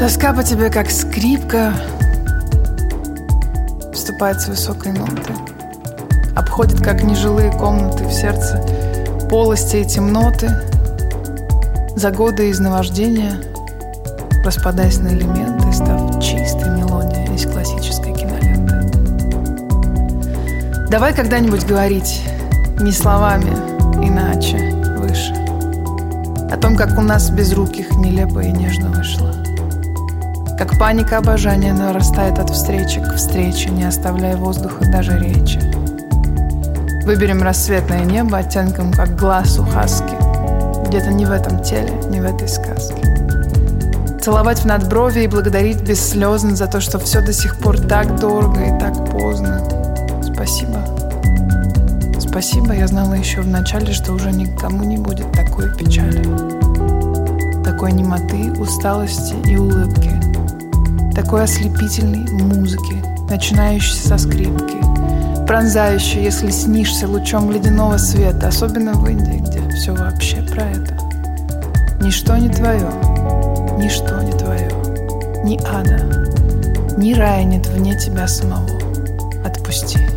Тоска по тебе, как скрипка, вступает с высокой ноты, обходит, как нежилые комнаты в сердце, полости и темноты, за годы изнавождения, распадаясь на элементы, став чистой мелодией из классической киноленты. Давай когда-нибудь говорить не словами, иначе, выше, о том, как у нас безруких нелепо и нежно вышло. Как паника обожания нарастает от встречи к встрече, не оставляя воздуха даже речи. Выберем рассветное небо оттенком, как глаз у хаски, где-то не в этом теле, не в этой сказке. Целовать в надброви и благодарить бесслезно за то, что все до сих пор так дорого и так поздно. Спасибо. Спасибо, я знала еще в начале, что уже никому не будет такой печали, такой немоты, усталости и улыбки, такой ослепительной музыки, начинающейся со скрипки, пронзающей, если снишься лучом ледяного света, особенно в Индии, где все вообще про это. Ничто не твое, ничто не твое, ни ада, ни рая нет вне тебя самого. Отпусти.